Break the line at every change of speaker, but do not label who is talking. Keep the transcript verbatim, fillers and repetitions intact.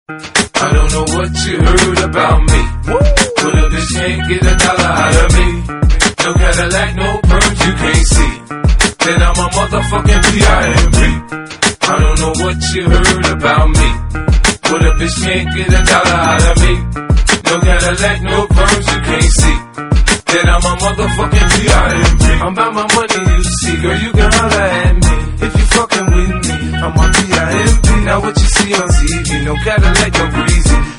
I don't know what you heard about me, but a bitch can't get a dollar out of me. No Cadillac, no perms you can't see. Then I'm a motherfucking P I M P. I don't know what you heard about me, but a bitch can't get a dollar out of me. No Cadillac, no perms you can't see. Then I'm a motherfucking P I M P. I'm about my money, you see, girl, you can holler